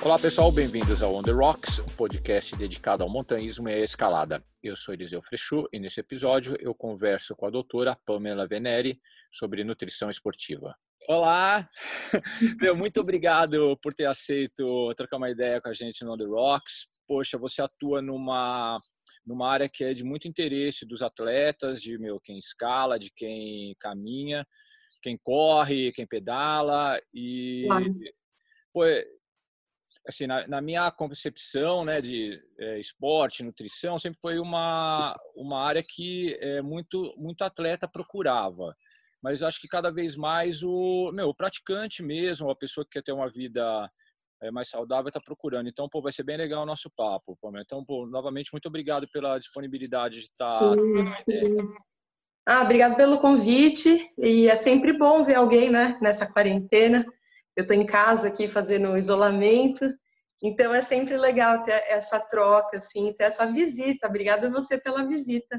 Olá pessoal, bem-vindos ao On The Rocks, um podcast dedicado ao montanhismo e à escalada. Eu sou Eliseu Frechu e nesse episódio eu converso com a doutora Pamela Veneri sobre nutrição esportiva. Olá! Muito obrigado por ter aceito trocar uma ideia com a gente no On The Rocks. Poxa, você atua numa área que é de muito interesse dos atletas, de quem escala, de quem caminha, quem corre, quem pedala e... Pô, assim, na minha concepção, né, de esporte, nutrição, sempre foi uma área que muito atleta procurava. Mas acho que cada vez mais o praticante mesmo, a pessoa que quer ter uma vida mais saudável está procurando. Então, vai ser bem legal o nosso papo. Então, novamente, muito obrigado pela disponibilidade de estar trocando uma ideia. Obrigado pelo convite. E é sempre bom ver alguém, né, nessa quarentena. Eu estou em casa aqui fazendo isolamento, então é sempre legal ter essa troca, assim, ter essa visita. Obrigada a você pela visita.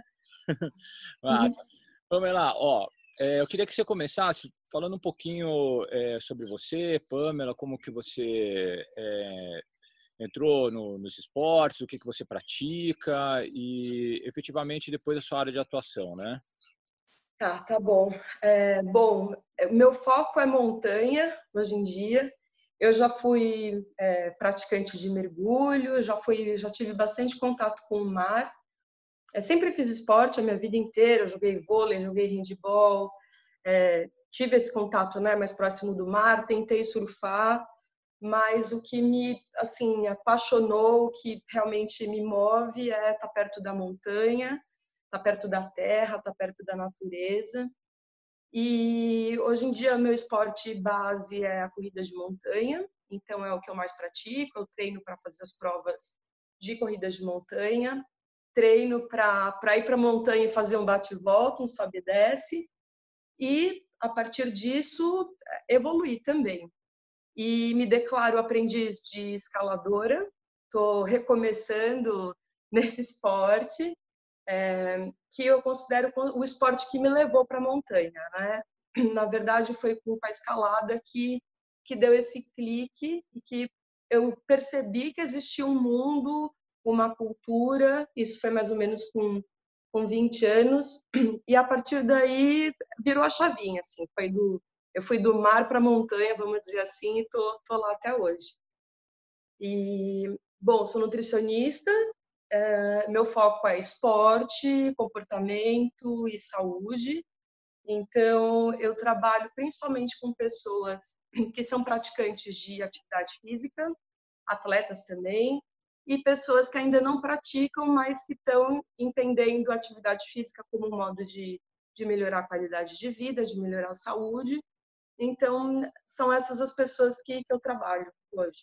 Vamos lá, eu queria que você começasse falando um pouquinho sobre você, Pamela, como que você entrou nos esportes, o que você pratica e efetivamente depois a sua área de atuação, né? Tá bom. Meu foco é montanha hoje em dia. Eu já fui praticante de mergulho, já tive bastante contato com o mar. Sempre fiz esporte a minha vida inteira. Eu joguei vôlei, joguei handebol, tive esse contato, né, mais próximo do mar. Tentei surfar, mas o que me apaixonou, o que realmente me move é estar perto da montanha, estar perto da terra, estar perto da natureza. E hoje em dia meu esporte base é a corrida de montanha, então é o que eu mais pratico. Eu treino para fazer as provas de corridas de montanha, treino para ir para a montanha e fazer um bate-volta, um sobe e desce, e a partir disso evoluir também. E me declaro aprendiz de escaladora, estou recomeçando nesse esporte, que eu considero o esporte que me levou para a montanha, né? Na verdade, foi com a escalada que deu esse clique e que eu percebi que existia um mundo, uma cultura. Isso foi mais ou menos com 20 anos, e a partir daí virou a chavinha, assim, eu fui do mar para a montanha, vamos dizer assim, e tô lá até hoje. E, bom, sou nutricionista. Meu foco é esporte, comportamento e saúde. Então, eu trabalho principalmente com pessoas que são praticantes de atividade física, atletas também, e pessoas que ainda não praticam, mas que estão entendendo a atividade física como um modo de melhorar a qualidade de vida, de melhorar a saúde. Então, são essas as pessoas que eu trabalho hoje.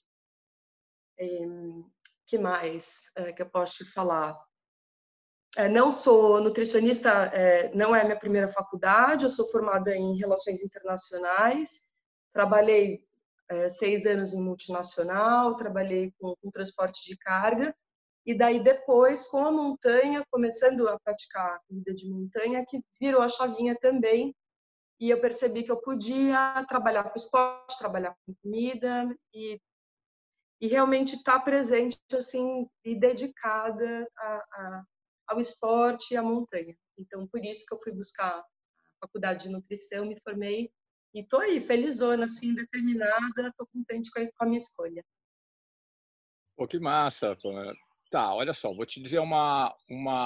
Que mais que eu posso te falar? Não sou nutricionista, não é a minha primeira faculdade. Eu sou formada em Relações Internacionais, trabalhei 6 anos em multinacional, trabalhei com transporte de carga, e daí depois, com a montanha, começando a praticar corrida de montanha, que virou a chavinha também, e eu percebi que eu podia trabalhar com esporte, trabalhar com comida, e realmente estar presente assim e dedicada ao esporte e à montanha. Então, por isso que eu fui buscar a faculdade de nutrição, me formei e estou aí, felizona, assim, determinada, estou contente com a minha escolha. Pô, que massa, Pamela. Tá, olha só, vou te dizer uma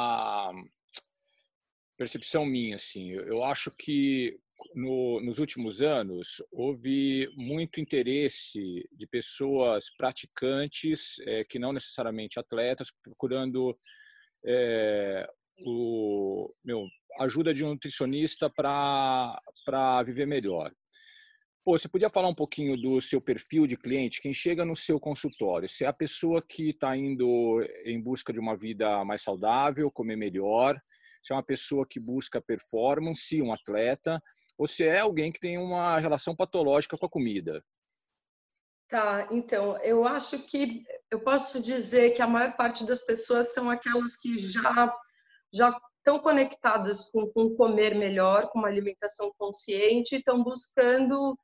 percepção minha, assim. Eu acho que nos últimos anos houve muito interesse de pessoas praticantes, que não necessariamente atletas, procurando ajuda de um nutricionista para viver melhor. Pô, você podia falar um pouquinho do seu perfil de cliente, quem chega no seu consultório? Se é a pessoa que está indo em busca de uma vida mais saudável, comer melhor, se é uma pessoa que busca performance, um atleta, ou se é alguém que tem uma relação patológica com a comida? Tá, então, eu acho que eu posso dizer que a maior parte das pessoas são aquelas que já estão conectadas com comer melhor, com uma alimentação consciente, e estão buscando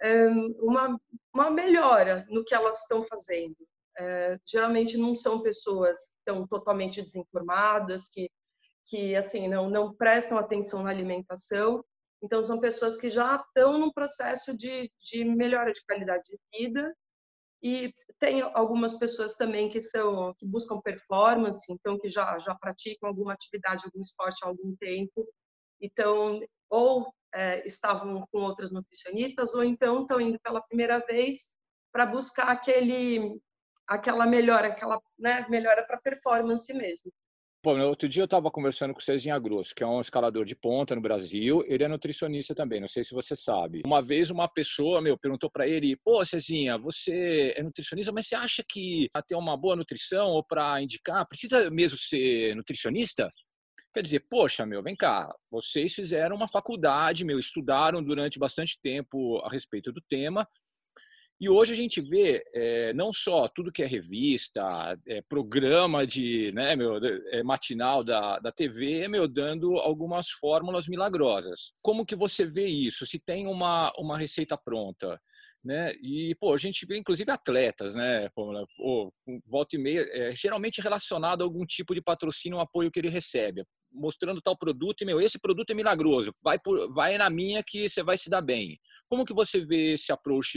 uma melhora no que elas estão fazendo. Geralmente não são pessoas que estão totalmente desinformadas, que assim, não prestam atenção na alimentação. Então, são pessoas que já estão num processo de melhora de qualidade de vida. E tem algumas pessoas também que buscam performance, então que já praticam alguma atividade, algum esporte há algum tempo. Então, ou estavam com outras nutricionistas, ou então estão indo pela primeira vez para buscar aquela melhora, né, melhora para performance mesmo. Pô, no outro dia eu estava conversando com o Cezinha Grosso, que é um escalador de ponta no Brasil. Ele é nutricionista também, não sei se você sabe. Uma vez uma pessoa, perguntou para ele: pô, Cezinha, você é nutricionista, mas você acha que para ter uma boa nutrição ou para indicar, precisa mesmo ser nutricionista? Quer dizer, poxa, vem cá, vocês fizeram uma faculdade, estudaram durante bastante tempo a respeito do tema. E hoje a gente vê não só tudo que é revista, programa de, né, matinal da TV, dando algumas fórmulas milagrosas. Como que você vê isso? Se tem uma receita pronta, né? E, pô, a gente vê inclusive atletas, né, volta e meia, geralmente relacionado a algum tipo de patrocínio, um apoio que ele recebe, mostrando tal produto e, esse produto é milagroso, vai na minha que você vai se dar bem. Como que você vê esse approach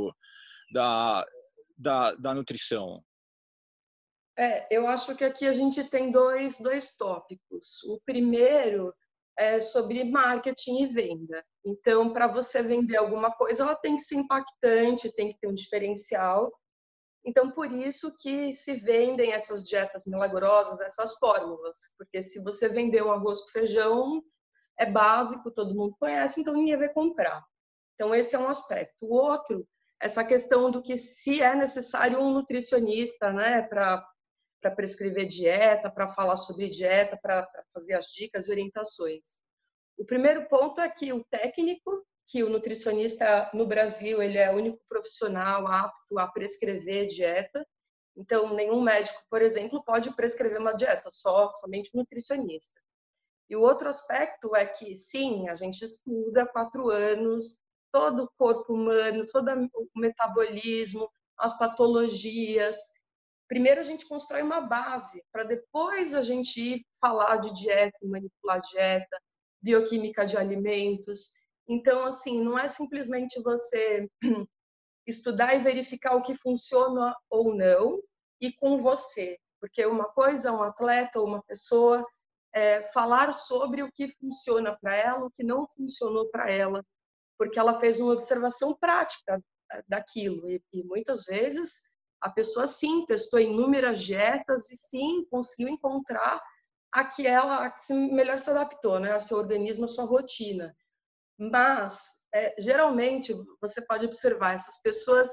da nutrição? Eu acho que aqui a gente tem dois tópicos. O primeiro é sobre marketing e venda. Então, para você vender alguma coisa, ela tem que ser impactante, tem que ter um diferencial. Então, por isso que se vendem essas dietas milagrosas, essas fórmulas. Porque se você vender um arroz com feijão, é básico, todo mundo conhece, então ninguém vai comprar. Então, esse é um aspecto. O outro, essa questão do que se é necessário um nutricionista, né, para prescrever dieta, para falar sobre dieta, para fazer as dicas e orientações. O primeiro ponto é que o técnico, que o nutricionista no Brasil, ele é o único profissional apto a prescrever dieta. Então, nenhum médico, por exemplo, pode prescrever uma dieta, somente o nutricionista. E o outro aspecto é que, sim, a gente estuda 4 anos, todo o corpo humano, todo o metabolismo, as patologias. Primeiro a gente constrói uma base, para depois a gente ir falar de dieta, manipular dieta, bioquímica de alimentos. Então, assim, não é simplesmente você estudar e verificar o que funciona ou não, e com você. Porque uma coisa é um atleta ou uma pessoa falar sobre o que funciona para ela, o que não funcionou para ela, porque ela fez uma observação prática daquilo. E muitas vezes a pessoa sim testou inúmeras dietas e sim conseguiu encontrar a que melhor se adaptou, né, ao seu organismo, à sua rotina. Mas geralmente você pode observar, essas pessoas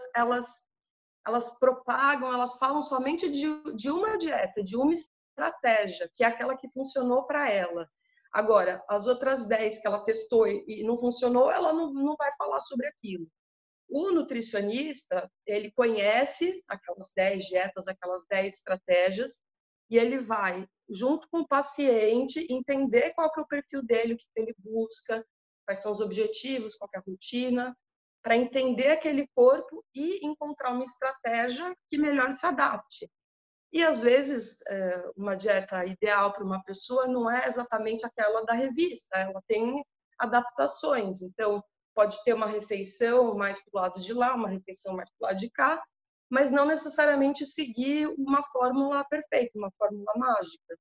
elas propagam, elas falam somente de uma dieta, de uma estratégia, que é aquela que funcionou para ela. Agora, as outras 10 que ela testou e não funcionou, ela não vai falar sobre aquilo. O nutricionista, ele conhece aquelas 10 dietas, aquelas 10 estratégias, e ele vai, junto com o paciente, entender qual que é o perfil dele, o que ele busca, quais são os objetivos, qual que é a rotina, para entender aquele corpo e encontrar uma estratégia que melhor se adapte. E, às vezes, uma dieta ideal para uma pessoa não é exatamente aquela da revista, ela tem adaptações. Então, pode ter uma refeição mais para o lado de lá, uma refeição mais para o lado de cá, mas não necessariamente seguir uma fórmula perfeita, uma fórmula mágica.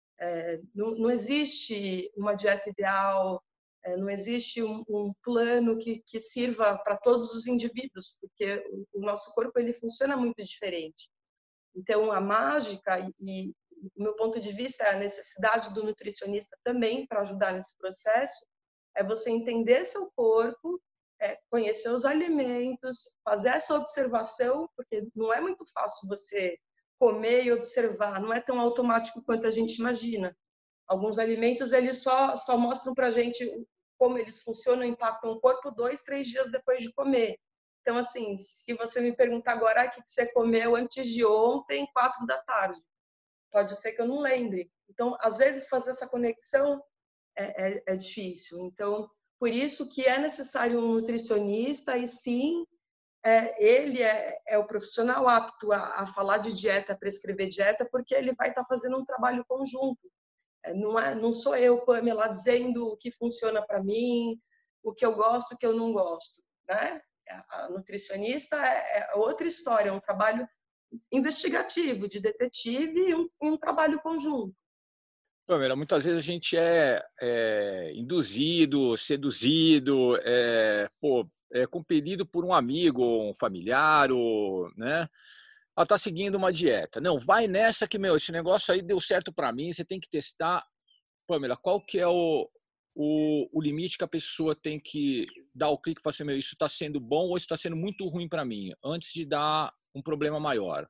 Não existe uma dieta ideal, não existe um plano que sirva para todos os indivíduos, porque o nosso corpo ele funciona muito diferente. Então, a mágica e do meu ponto de vista, a necessidade do nutricionista também para ajudar nesse processo é você entender seu corpo, conhecer os alimentos, fazer essa observação, porque não é muito fácil você comer e observar, não é tão automático quanto a gente imagina. Alguns alimentos eles só mostram para a gente como eles funcionam, impactam o corpo 2, 3 dias depois de comer. Então, assim, se você me perguntar agora o que você comeu antes de ontem, 4 da tarde, pode ser que eu não lembre. Então, às vezes, fazer essa conexão é difícil. Então, por isso que é necessário um nutricionista, e sim, ele é o profissional apto a falar de dieta, a prescrever dieta, porque ele vai estar fazendo um trabalho conjunto. Não sou eu, Pamela, dizendo o que funciona para mim, o que eu gosto, o que eu não gosto, né? A nutricionista é outra história, é um trabalho investigativo, de detetive, e um trabalho conjunto. Pamela, muitas vezes a gente é induzido, seduzido, compelido por um amigo, um familiar, né? Ela está seguindo uma dieta. Não, vai nessa que, meu, esse negócio aí deu certo para mim, você tem que testar. Pamela, qual que é o limite que a pessoa tem que dar o clique e falar assim, meu, isso está sendo bom ou isso está sendo muito ruim para mim, antes de dar um problema maior?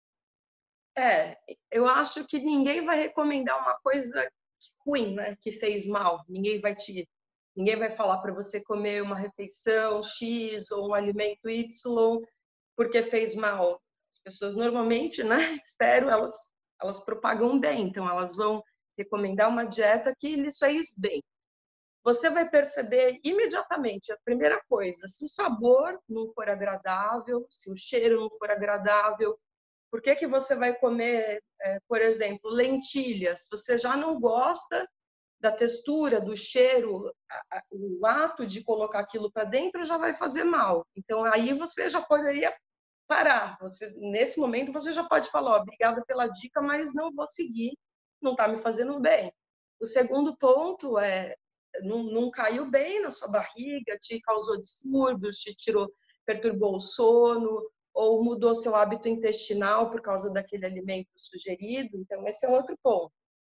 Eu acho que ninguém vai recomendar uma coisa ruim, né, que fez mal. Ninguém vai falar para você comer uma refeição X ou um alimento Y porque fez mal. As pessoas normalmente, né, espero, elas propagam bem, então elas vão recomendar uma dieta que lhe fez bem. Você vai perceber imediatamente, a primeira coisa, se o sabor não for agradável, se o cheiro não for agradável. Por que que você vai comer, por exemplo, lentilhas? Você já não gosta da textura, do cheiro, o ato de colocar aquilo para dentro já vai fazer mal. Então, aí você já poderia parar. Nesse momento, você já pode falar, obrigada pela dica, mas não vou seguir, não está me fazendo bem. O segundo ponto não caiu bem na sua barriga, te causou distúrbios, perturbou o sono, ou mudou seu hábito intestinal por causa daquele alimento sugerido. Então, esse é outro ponto.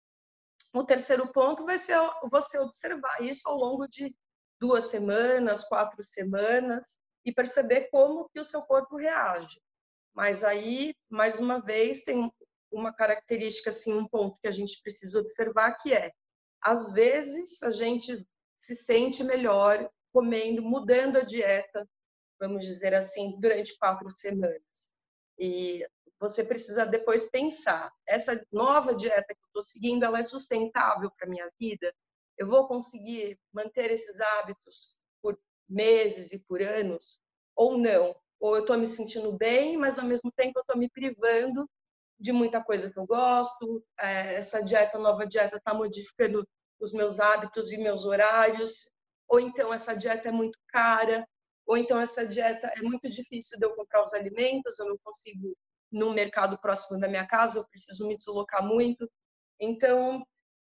O terceiro ponto vai ser você observar isso ao longo de 2 semanas, 4 semanas, e perceber como que o seu corpo reage. Mas aí, mais uma vez, tem uma característica, assim, um ponto que a gente precisa observar, que às vezes, a gente se sente melhor comendo, mudando a dieta, vamos dizer assim, durante 4 semanas. E você precisa depois pensar, essa nova dieta que eu estou seguindo, ela é sustentável para a minha vida? Eu vou conseguir manter esses hábitos por meses e por anos? Ou não? Ou eu estou me sentindo bem, mas ao mesmo tempo eu estou me privando de muita coisa que eu gosto, essa nova dieta está modificando os meus hábitos e meus horários, ou então essa dieta é muito cara, ou então essa dieta é muito difícil de eu comprar os alimentos, eu não consigo no mercado próximo da minha casa, eu preciso me deslocar muito. Então,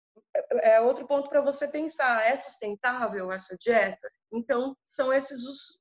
é outro ponto para você pensar, é sustentável essa dieta? Então, são esses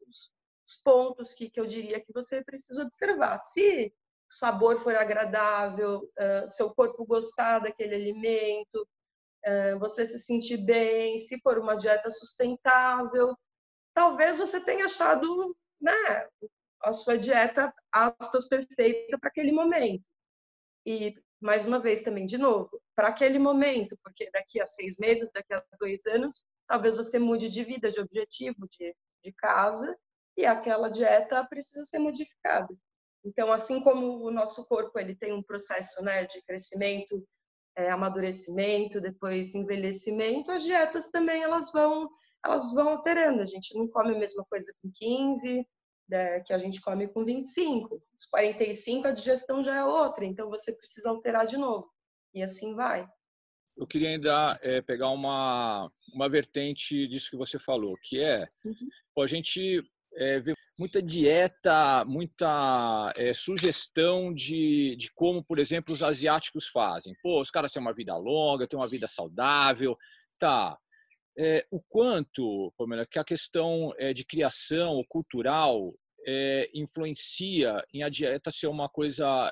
os pontos que eu diria que você precisa observar. Se o sabor for agradável, seu corpo gostar daquele alimento, você se sentir bem, se for uma dieta sustentável, talvez você tenha achado, né, a sua dieta, aspas, perfeita para aquele momento. E, mais uma vez, também, de novo, para aquele momento, porque daqui a 6 meses, daqui a 2 anos, talvez você mude de vida, de objetivo, de casa, e aquela dieta precisa ser modificada. Então, assim como o nosso corpo ele tem um processo, né, de crescimento, amadurecimento, depois envelhecimento, as dietas também elas vão alterando. A gente não come a mesma coisa com 15, que a gente come com 25. Os 45 a digestão já é outra, então você precisa alterar de novo. E assim vai. Eu queria ainda pegar uma vertente disso que você falou, que a gente vê muita dieta, muita sugestão de como, por exemplo, os asiáticos fazem. Pô, os caras têm uma vida longa, têm uma vida saudável, tá. O quanto, Pamela, que a questão de criação cultural influencia em a dieta ser uma coisa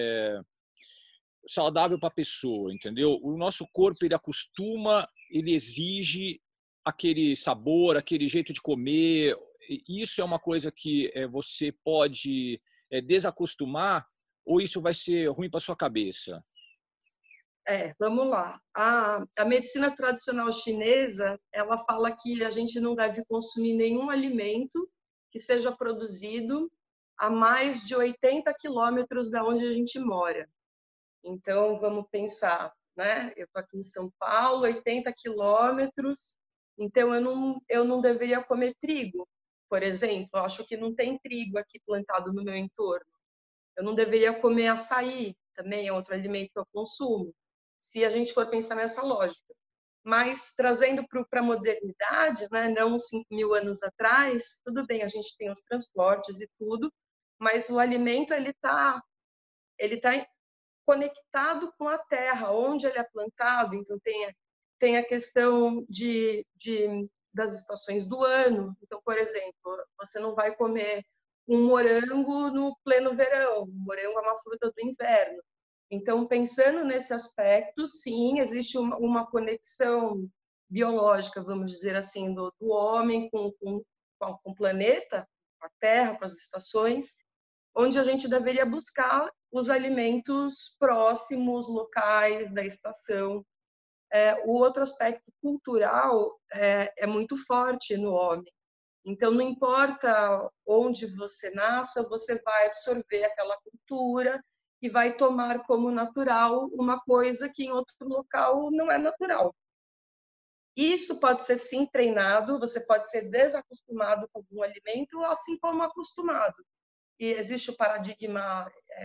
saudável para a pessoa, entendeu? O nosso corpo ele acostuma, ele exige aquele sabor, aquele jeito de comer. Isso é uma coisa que você pode desacostumar ou isso vai ser ruim para sua cabeça? Vamos lá. A medicina tradicional chinesa, ela fala que a gente não deve consumir nenhum alimento que seja produzido a mais de 80 quilômetros da onde a gente mora. Então, vamos pensar, né? Eu estou aqui em São Paulo, 80 quilômetros, Então, eu não deveria comer trigo, por exemplo. Eu acho que não tem trigo aqui plantado no meu entorno. Eu não deveria comer açaí, também é outro alimento que eu consumo, se a gente for pensar nessa lógica. Mas, trazendo para a modernidade, né, não 5.000 anos atrás, tudo bem, a gente tem os transportes e tudo, mas o alimento ele tá conectado com a terra, onde ele é plantado. Então, tem a questão das estações do ano. Então, por exemplo, você não vai comer um morango no pleno verão. O morango é uma fruta do inverno. Então, pensando nesse aspecto, sim, existe uma conexão biológica, vamos dizer assim, do homem com o planeta, com a Terra, com as estações, onde a gente deveria buscar os alimentos próximos, locais da estação. O outro aspecto cultural é muito forte no homem. Então, não importa onde você nasça, você vai absorver aquela cultura e vai tomar como natural uma coisa que em outro local não é natural. Isso pode ser sim treinado, você pode ser desacostumado com algum alimento, assim como acostumado. E existe o paradigma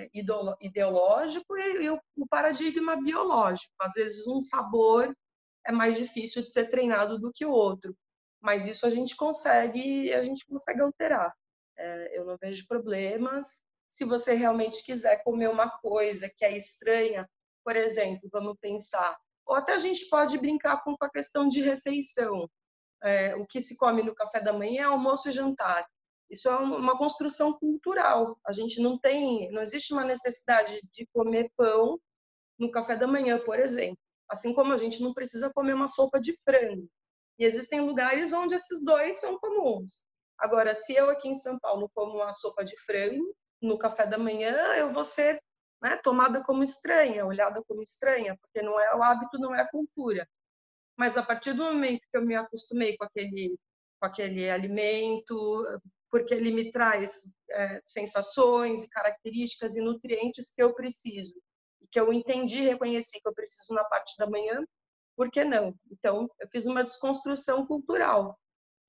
ideológico e o paradigma biológico. Às vezes, um sabor é mais difícil de ser treinado do que o outro, mas isso a gente consegue alterar. Eu não vejo problemas. Se você realmente quiser comer uma coisa que é estranha, por exemplo, vamos pensar, ou até a gente pode brincar com a questão de refeição. O que se come no café da manhã, almoço e jantar. Isso é uma construção cultural. A gente não existe uma necessidade de comer pão no café da manhã, por exemplo. Assim como a gente não precisa comer uma sopa de frango. E existem lugares onde esses dois são comuns. Agora, se eu aqui em São Paulo como uma sopa de frango no café da manhã, eu vou ser, né, tomada como estranha, olhada como estranha, porque não é o hábito, não é a cultura. Mas a partir do momento que eu me acostumei com aquele alimento, porque ele me traz sensações e características e nutrientes que eu preciso, e que eu entendi e reconheci que eu preciso na parte da manhã, por que não? Então, eu fiz uma desconstrução cultural.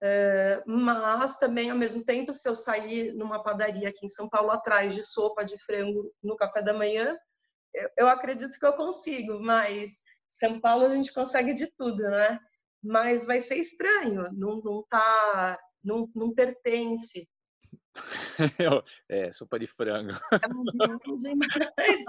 Mas também, ao mesmo tempo, se eu sair numa padaria aqui em São Paulo atrás de sopa de frango no café da manhã, eu acredito que eu consigo, mas São Paulo a gente consegue de tudo, né? Mas vai ser estranho, não pertence. Sopa de frango. Não tem mais.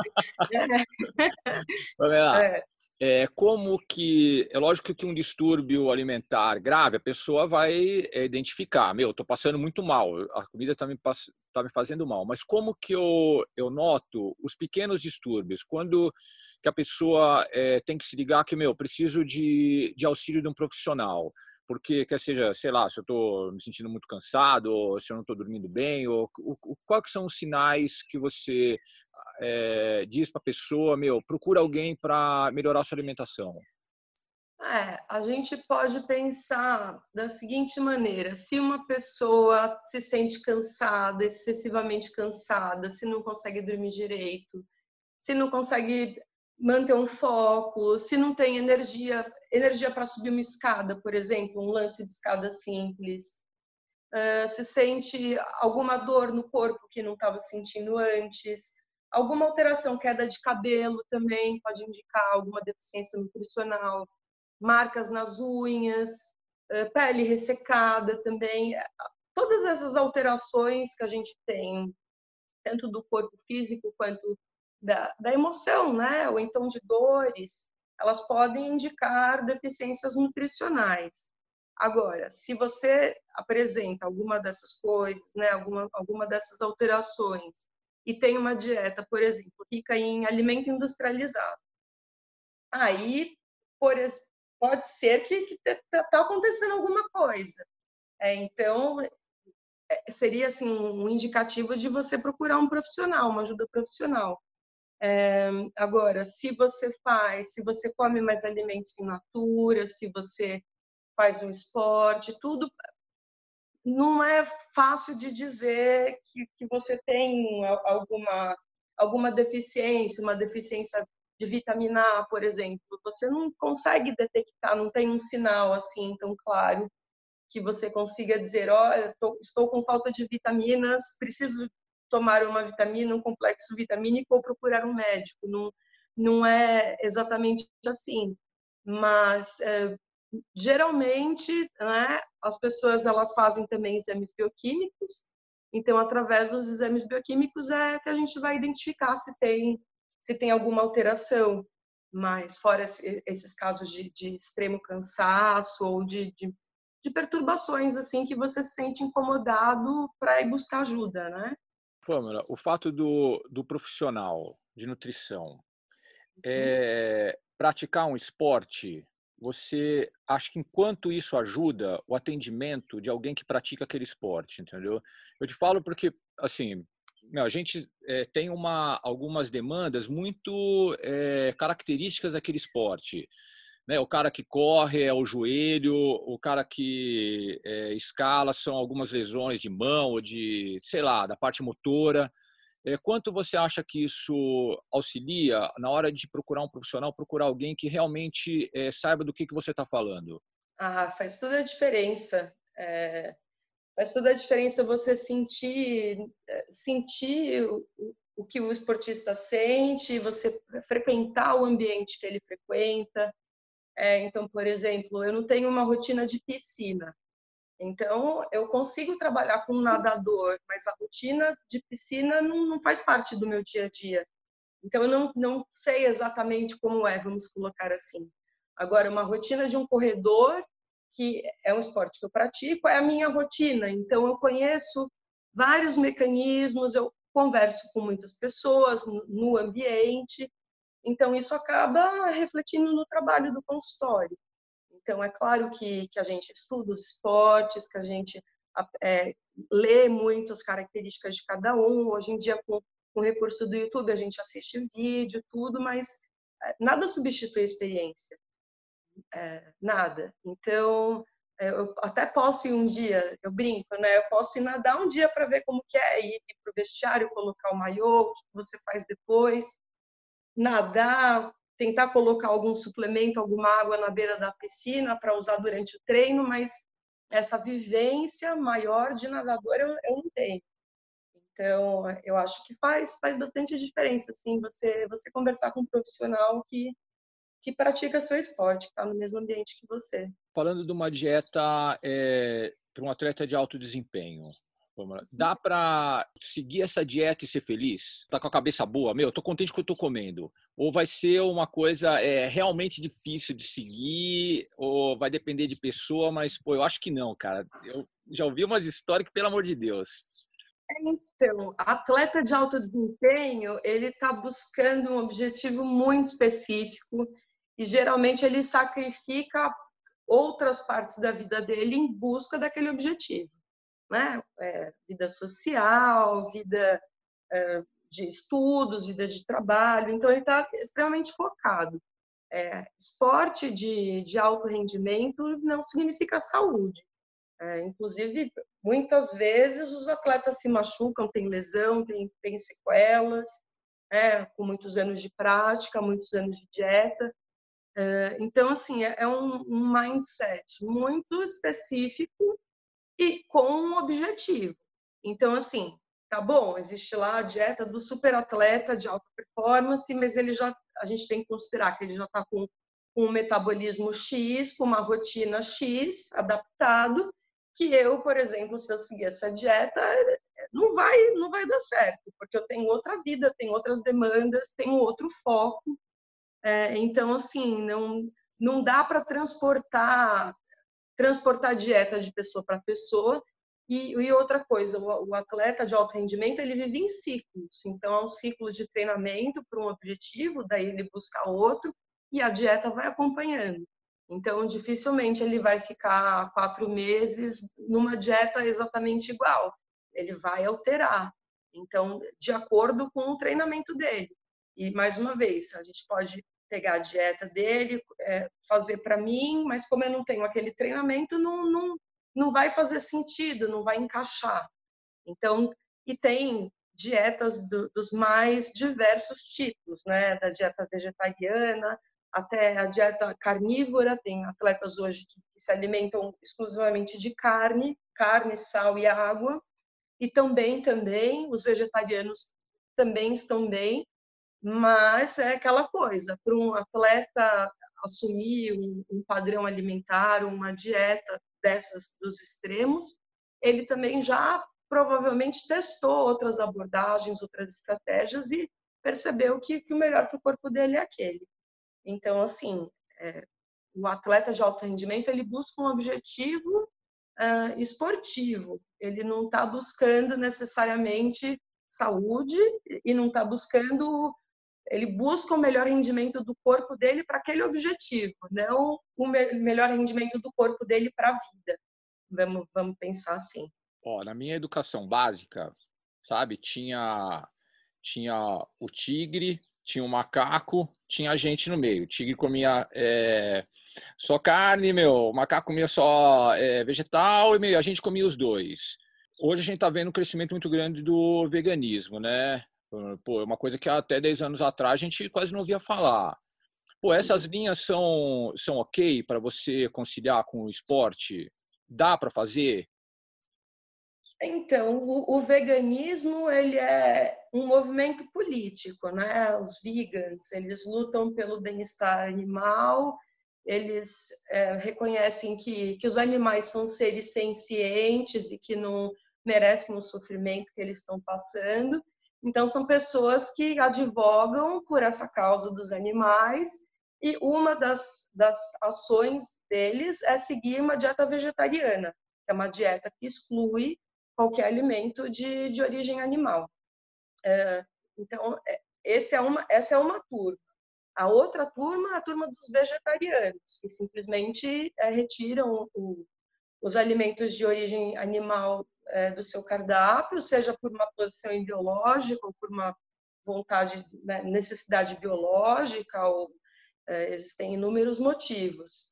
Vamos lá. É, Como que é lógico que um distúrbio alimentar grave a pessoa vai identificar, tô passando muito mal, a comida tá me fazendo mal, mas como que eu noto os pequenos distúrbios quando que a pessoa tem que se ligar que preciso de auxílio de um profissional, porque quer seja, sei lá, se eu estou me sentindo muito cansado ou se eu não estou dormindo bem, ou quais que são os sinais que você diz para a pessoa, procura alguém para melhorar a sua alimentação? a gente pode pensar da seguinte maneira: se uma pessoa se sente cansada, excessivamente cansada, se não consegue dormir direito, se não consegue manter um foco, se não tem energia para subir uma escada, por exemplo, um lance de escada simples, se sente alguma dor no corpo que não estava sentindo antes, alguma alteração, queda de cabelo também pode indicar alguma deficiência nutricional, marcas nas unhas, pele ressecada também. Todas essas alterações que a gente tem, tanto do corpo físico quanto da emoção, né? Ou então de dores, elas podem indicar deficiências nutricionais. Agora, se você apresenta alguma dessas coisas, né, alguma dessas alterações, e tem uma dieta, por exemplo, rica em alimento industrializado, aí pode ser que está acontecendo alguma coisa. Então, seria assim um indicativo de você procurar um profissional, uma ajuda profissional. Agora, se você come mais alimentos in natura, se você faz um esporte, tudo não é fácil de dizer que você tem alguma deficiência, uma deficiência de vitamina A, por exemplo, você não consegue detectar, não tem um sinal assim tão claro que você consiga dizer, olha, estou com falta de vitaminas, preciso tomar uma vitamina, um complexo vitamínico ou procurar um médico. Não, não é exatamente assim, mas geralmente, né, as pessoas elas fazem também exames bioquímicos, então através dos exames bioquímicos é que a gente vai identificar se tem alguma alteração, mas fora esses casos de extremo cansaço ou de perturbações assim que você se sente incomodado para ir buscar ajuda, né? Pamela, o fato do profissional de nutrição Uhum. praticar um esporte, você acha que enquanto isso ajuda o atendimento de alguém que pratica aquele esporte, entendeu? Eu te falo porque, assim, a gente tem algumas demandas muito características daquele esporte, né? O cara que corre é o joelho, o cara que escala são algumas lesões de mão ou de, sei lá, da parte motora. Quanto você acha que isso auxilia na hora de procurar um profissional, procurar alguém que realmente saiba do que você está falando? Ah, faz toda a diferença. Faz toda a diferença você sentir o que o esportista sente, você frequentar o ambiente que ele frequenta. Então, por exemplo, eu não tenho uma rotina de piscina. Então, eu consigo trabalhar com um nadador, mas a rotina de piscina não faz parte do meu dia a dia. Então, eu não sei exatamente como vamos colocar assim. Agora, uma rotina de um corredor, que é um esporte que eu pratico, é a minha rotina. Então, eu conheço vários mecanismos, eu converso com muitas pessoas no ambiente. Então, isso acaba refletindo no trabalho do consultório. Então, é claro que a gente estuda os esportes, que a gente é, lê muito as características de cada um. Hoje em dia, com o recurso do YouTube, a gente assiste vídeo, tudo, mas nada substitui a experiência, nada. Então, eu até posso ir um dia, eu brinco, né? Eu posso ir nadar um dia para ver como que é, ir para o vestiário, colocar o maiô, o que você faz depois, nadar, tentar colocar algum suplemento, alguma água na beira da piscina para usar durante o treino, mas essa vivência maior de nadador eu não tenho. Então, eu acho que faz bastante diferença, assim, você conversar com um profissional que pratica seu esporte, que está no mesmo ambiente que você. Falando de uma dieta para um atleta de alto desempenho, dá para seguir essa dieta e ser feliz? Tá com a cabeça boa? Meu, tô contente com o que eu tô comendo. Ou vai ser uma coisa realmente difícil de seguir, ou vai depender de pessoa, mas pô, eu acho que não, cara. Eu já ouvi umas histórias que, pelo amor de Deus. Então, atleta de alto desempenho, ele está buscando um objetivo muito específico e geralmente ele sacrifica outras partes da vida dele em busca daquele objetivo, né? Vida social, vida de estudos, vida de trabalho. Então, ele está extremamente focado. Esporte de alto rendimento não significa saúde. Inclusive, muitas vezes os atletas se machucam, tem lesão, tem sequelas, com muitos anos de prática, muitos anos de dieta. Então, assim, é um mindset muito específico e com um objetivo. Então, assim, tá bom, existe lá a dieta do superatleta de alta performance, mas a gente tem que considerar que ele já está com um metabolismo X, com uma rotina X adaptado, que eu, por exemplo, se eu seguir essa dieta, não vai dar certo, porque eu tenho outra vida, tenho outras demandas, tenho outro foco. Então, assim, não dá para transportar dieta de pessoa para pessoa. E outra coisa, o atleta de alto rendimento, ele vive em ciclos. Então, é um ciclo de treinamento para um objetivo, daí ele busca outro, e a dieta vai acompanhando. Então, dificilmente ele vai ficar 4 meses numa dieta exatamente igual. Ele vai alterar. Então, de acordo com o treinamento dele. E, mais uma vez, a gente pode pegar a dieta dele, fazer para mim, mas como eu não tenho aquele treinamento, não vai fazer sentido, não vai encaixar. Então, e tem dietas dos mais diversos tipos, né? Da dieta vegetariana até a dieta carnívora. Tem atletas hoje que se alimentam exclusivamente de carne, sal e água. E também os vegetarianos também estão bem, mas é aquela coisa, para um atleta assumir um padrão alimentar, uma dieta dessas dos extremos, ele também já provavelmente testou outras abordagens, outras estratégias e percebeu que o melhor para o corpo dele é aquele. Então, assim, o atleta de alto rendimento, ele busca um objetivo esportivo, ele não está buscando necessariamente saúde e não está buscando, ele busca o melhor rendimento do corpo dele para aquele objetivo, não o melhor rendimento do corpo dele para a vida. Vamos pensar assim. Na minha educação básica, sabe, tinha o tigre, tinha o macaco, tinha a gente no meio. O tigre comia só carne, o macaco comia só vegetal e a gente comia os dois. Hoje a gente está vendo um crescimento muito grande do veganismo, né? Pô, é uma coisa que até 10 anos atrás a gente quase não ouvia falar. Pô, essas linhas são ok para você conciliar com o esporte? Dá para fazer? Então, o veganismo, ele é um movimento político, né? Os vegans, eles lutam pelo bem-estar animal, eles reconhecem que os animais são seres sencientes e que não merecem o sofrimento que eles estão passando. Então, são pessoas que advogam por essa causa dos animais e uma das ações deles é seguir uma dieta vegetariana, que é uma dieta que exclui qualquer alimento de origem animal. Então, essa é uma turma. A outra turma é a turma dos vegetarianos, que simplesmente retiram os alimentos de origem animal do seu cardápio, seja por uma posição ideológica ou por uma vontade, né, necessidade biológica, ou existem inúmeros motivos.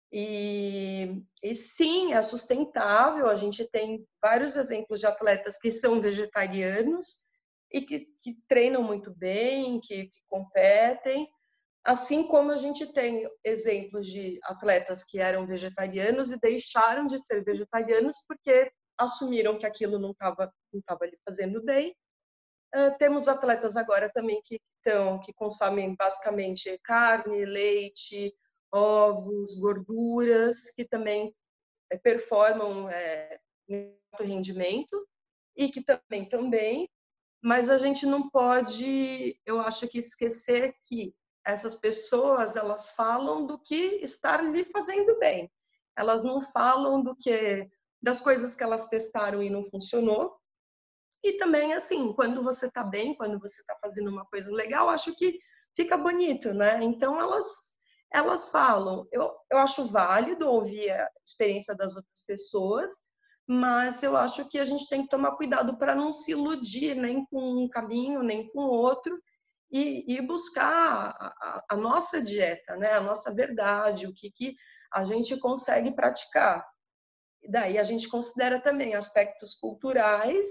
E sim, é sustentável. A gente tem vários exemplos de atletas que são vegetarianos e que treinam muito bem, que competem, assim como a gente tem exemplos de atletas que eram vegetarianos e deixaram de ser vegetarianos porque assumiram que aquilo não estava lhe fazendo bem. Temos atletas agora também que consomem basicamente carne, leite, ovos, gorduras, que também performam em alto rendimento e que também estão bem, mas a gente não pode, eu acho que esquecer que essas pessoas, elas falam do que está lhe fazendo bem. Elas não falam das coisas que elas testaram e não funcionou. E também, assim, quando você está bem, quando você está fazendo uma coisa legal, acho que fica bonito, né? Então, elas falam. Eu acho válido ouvir a experiência das outras pessoas, mas eu acho que a gente tem que tomar cuidado para não se iludir nem com um caminho, nem com o outro, e buscar a nossa dieta, né? A nossa verdade, o que a gente consegue praticar. E daí a gente considera também aspectos culturais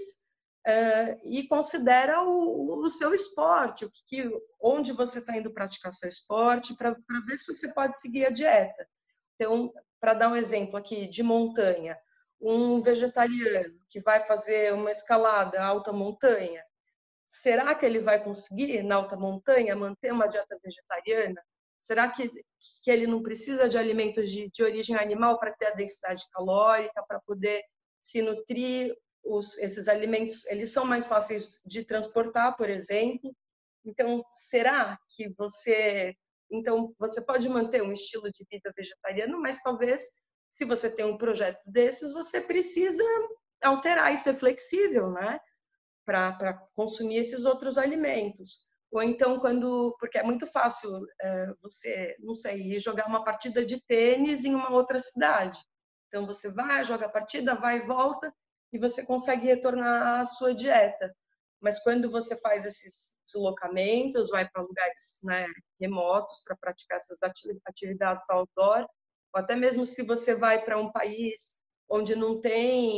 e considera o seu esporte, onde você está indo praticar seu esporte, para ver se você pode seguir a dieta. Então, para dar um exemplo aqui de montanha, um vegetariano que vai fazer uma escalada alta montanha, será que ele vai conseguir, na alta montanha, manter uma dieta vegetariana? Será que ele não precisa de alimentos de origem animal para ter a densidade calórica, para poder se nutrir? Esses alimentos, eles são mais fáceis de transportar, por exemplo. Então, será que você pode manter um estilo de vida vegetariano, mas talvez, se você tem um projeto desses, você precisa alterar e ser flexível, né? Para consumir esses outros alimentos. Ou então, porque é muito fácil você, não sei, ir jogar uma partida de tênis em uma outra cidade. Então, você vai, joga a partida, vai e volta, e você consegue retornar à sua dieta. Mas quando você faz esses deslocamentos, vai para lugares, né, remotos para praticar essas atividades outdoor, ou até mesmo se você vai para um país onde não tem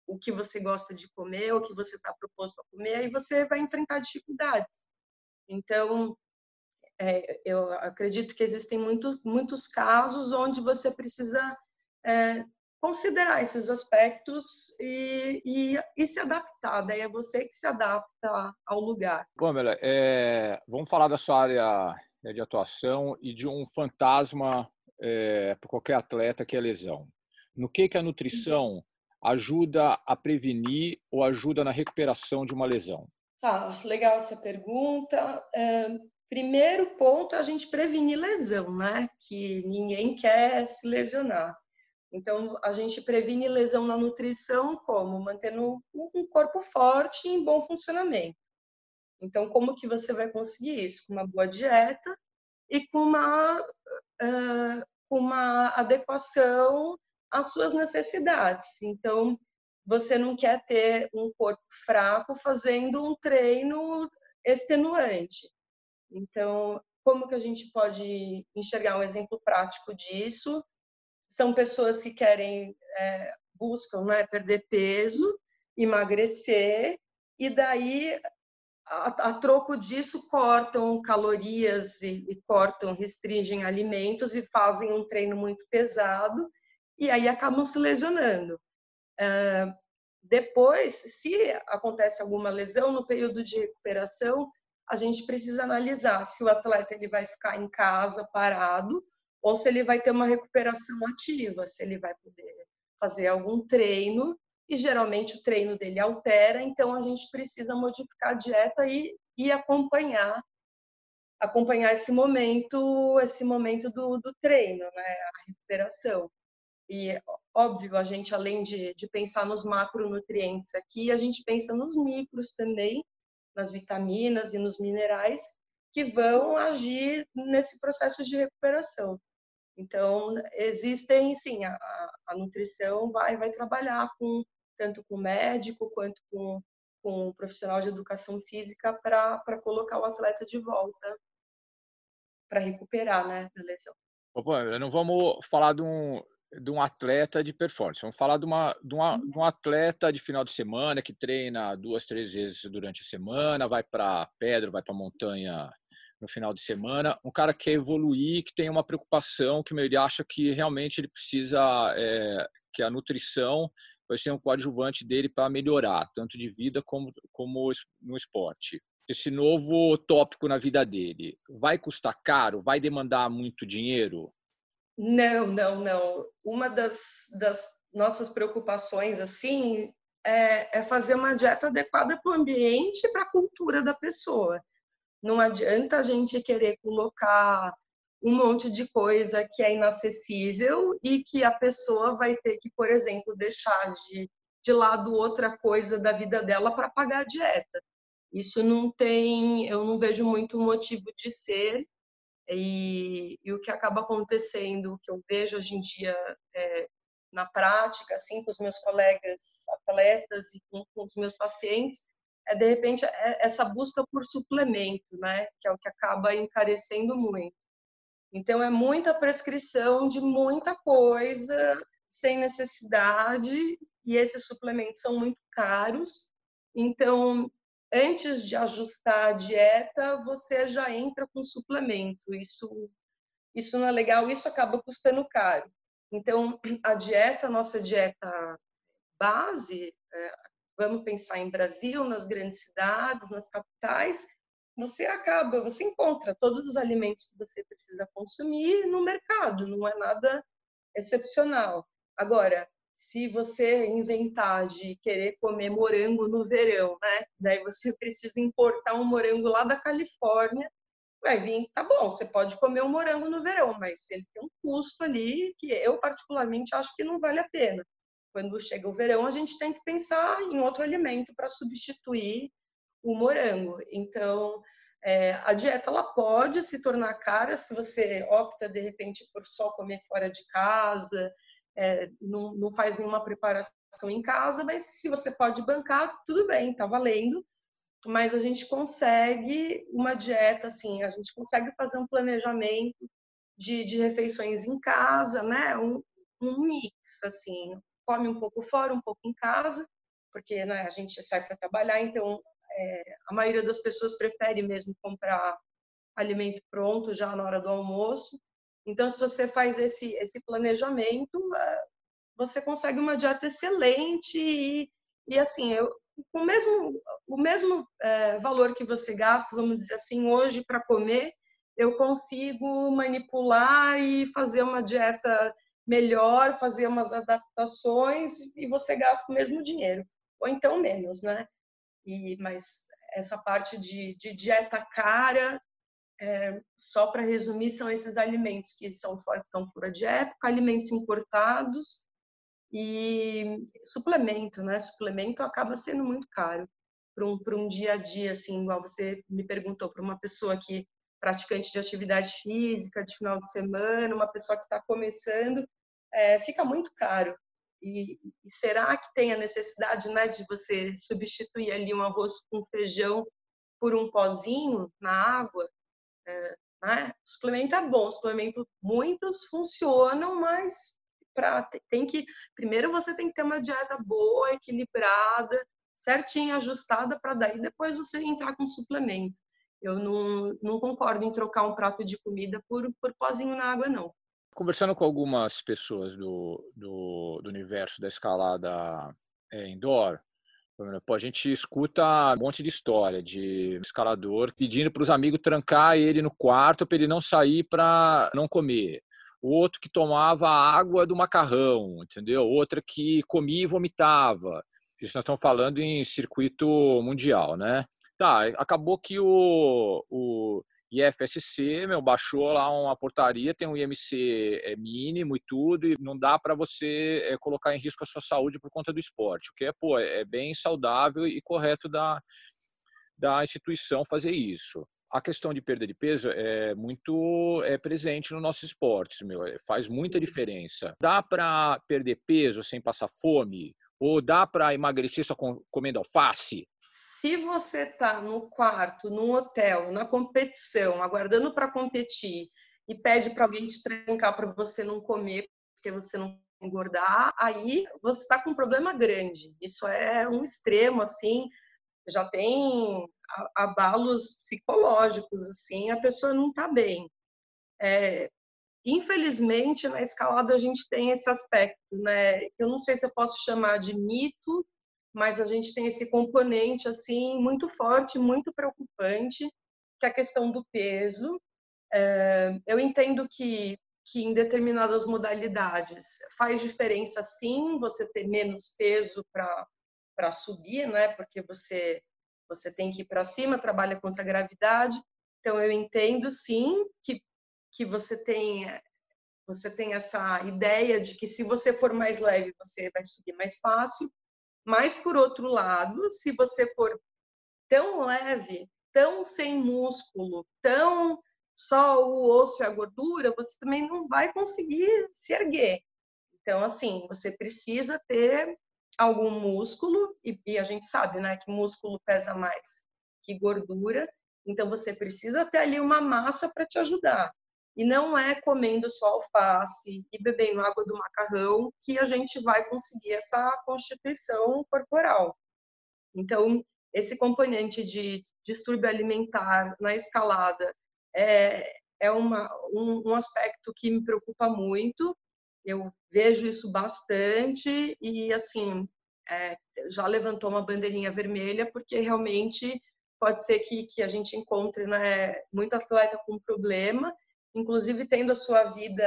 o que você gosta de comer, o que você está proposto a comer, aí você vai enfrentar dificuldades. Então, eu acredito que existem muitos casos onde você precisa considerar esses aspectos e se adaptar. Daí é você que se adapta ao lugar. Pamela, vamos falar da sua área de atuação e de um fantasma para qualquer atleta, que é a lesão. No que a nutrição ajuda a prevenir ou ajuda na recuperação de uma lesão? Tá, legal essa pergunta. Primeiro ponto é a gente prevenir lesão, né? Que ninguém quer se lesionar. Então, a gente previne lesão na nutrição como? Mantendo um corpo forte e em bom funcionamento. Então, como que você vai conseguir isso? Com uma boa dieta e com uma adequação às suas necessidades. Então, você não quer ter um corpo fraco fazendo um treino extenuante. Então, como que a gente pode enxergar um exemplo prático disso? São pessoas que querem, buscam, né, perder peso, emagrecer, e daí, a troco disso, cortam calorias e cortam, restringem alimentos e fazem um treino muito pesado, e aí acabam se lesionando. Depois, se acontece alguma lesão no período de recuperação, a gente precisa analisar se o atleta ele vai ficar em casa parado ou se ele vai ter uma recuperação ativa, se ele vai poder fazer algum treino, e geralmente o treino dele altera, então a gente precisa modificar a dieta e acompanhar esse momento do treino, né, a recuperação. E, óbvio, a gente, além de pensar nos macronutrientes aqui, a gente pensa nos micros também, nas vitaminas e nos minerais, que vão agir nesse processo de recuperação. Então, existem, sim, a nutrição vai trabalhar tanto com o médico quanto com o profissional de educação física para colocar o atleta de volta, para recuperar, né, da lesão. Pamela, não vamos falar de um atleta de performance, vamos falar de um atleta de final de semana que treina 2, 3 vezes durante a semana, vai para a pedra, vai para a montanha no final de semana, um cara que quer evoluir, que tem uma preocupação, que ele acha que realmente ele precisa, que a nutrição vai ser um coadjuvante dele para melhorar, tanto de vida como no esporte. Esse novo tópico na vida dele vai custar caro? Vai demandar muito dinheiro? Não, não, não. Uma das nossas preocupações, assim, é fazer uma dieta adequada para o ambiente e para a cultura da pessoa. Não adianta a gente querer colocar um monte de coisa que é inacessível e que a pessoa vai ter que, por exemplo, deixar de lado outra coisa da vida dela para pagar a dieta. Isso não tem, eu não vejo muito motivo de ser. E o que acaba acontecendo, o que eu vejo hoje em dia na prática, assim, com os meus colegas atletas e com os meus pacientes, de repente, essa busca por suplemento, né? Que é o que acaba encarecendo muito. Então, é muita prescrição de muita coisa, sem necessidade, e esses suplementos são muito caros. Então, antes de ajustar a dieta, você já entra com suplemento. Isso não é legal, isso acaba custando caro. Então, a nossa dieta base, vamos pensar em Brasil, nas grandes cidades, nas capitais, você encontra todos os alimentos que você precisa consumir no mercado, não é nada excepcional. Agora, se você inventar de querer comer morango no verão, né? Daí você precisa importar um morango lá da Califórnia, vai vir, tá bom, você pode comer um morango no verão, mas ele tem um custo ali que eu particularmente acho que não vale a pena. Quando chega o verão, a gente tem que pensar em outro alimento para substituir o morango. Então, a dieta ela pode se tornar cara se você opta de repente por só comer fora de casa, não faz nenhuma preparação em casa, mas se você pode bancar, tudo bem, tá valendo. Mas a gente consegue uma dieta, assim, a gente consegue fazer um planejamento de refeições em casa, né? Um mix, assim, come um pouco fora, um pouco em casa, porque, né, a gente sai para trabalhar, então a maioria das pessoas prefere mesmo comprar alimento pronto já na hora do almoço. Então, se você faz esse planejamento, você consegue uma dieta excelente e assim, o mesmo valor que você gasta, vamos dizer assim, hoje para comer, eu consigo manipular e fazer uma dieta melhor, fazer umas adaptações e você gasta o mesmo dinheiro, ou então menos, né? Mas essa parte de dieta cara, só para resumir, são esses alimentos que estão fora de época, alimentos importados e suplemento, né? Suplemento acaba sendo muito caro para um dia a dia, assim, igual você me perguntou, para uma pessoa que praticante de atividade física, de final de semana, uma pessoa que está começando, fica muito caro. E será que tem a necessidade, né, de você substituir ali um arroz com feijão por um pozinho na água? Né? Suplemento é bom, suplemento muitos funcionam, mas primeiro você tem que ter uma dieta boa, equilibrada, certinha, ajustada, para daí depois você entrar com suplemento. Eu não concordo em trocar um prato de comida por pozinho na água, não. Conversando com algumas pessoas do universo da escalada indoor, pô, a gente escuta um monte de história de escalador pedindo para os amigos trancar ele no quarto para ele não sair para não comer. O outro que tomava água do macarrão, entendeu? Outra que comia e vomitava. Isso nós estamos falando em circuito mundial, né? Tá, acabou que o IFSC, baixou lá uma portaria, tem um IMC mínimo e tudo, e não dá para você colocar em risco a sua saúde por conta do esporte, o que é bem saudável e correto da instituição fazer isso. A questão de perda de peso é muito presente nos nossos esportes, faz muita diferença. Dá para perder peso sem passar fome? Ou dá para emagrecer só comendo alface? Se você está no quarto, no hotel, na competição, aguardando para competir e pede para alguém te trancar para você não comer, porque você não engordar, aí você está com um problema grande. Isso é um extremo, assim, já tem abalos psicológicos, assim, a pessoa não está bem. Infelizmente, na escalada a gente tem esse aspecto, né? Eu não sei se eu posso chamar de mito, mas a gente tem esse componente assim muito forte, muito preocupante, que é a questão do peso. Eu entendo que em determinadas modalidades faz diferença, sim, você ter menos peso para subir, né? Porque você tem que ir para cima, trabalha contra a gravidade. Então eu entendo, sim, que você tem essa ideia de que se você for mais leve, você vai subir mais fácil. Mas, por outro lado, se você for tão leve, tão sem músculo, tão só o osso e a gordura, você também não vai conseguir se erguer. Então, assim, você precisa ter algum músculo, e a gente sabe, né, que músculo pesa mais que gordura, então você precisa ter ali uma massa para te ajudar. E não é comendo só alface e bebendo água do macarrão que a gente vai conseguir essa constituição corporal. Então, esse componente de distúrbio alimentar na escalada é um aspecto que me preocupa muito. Eu vejo isso bastante e, assim, já levantou uma bandeirinha vermelha, porque realmente pode ser que a gente encontre, né, muito atleta com problema, inclusive tendo a sua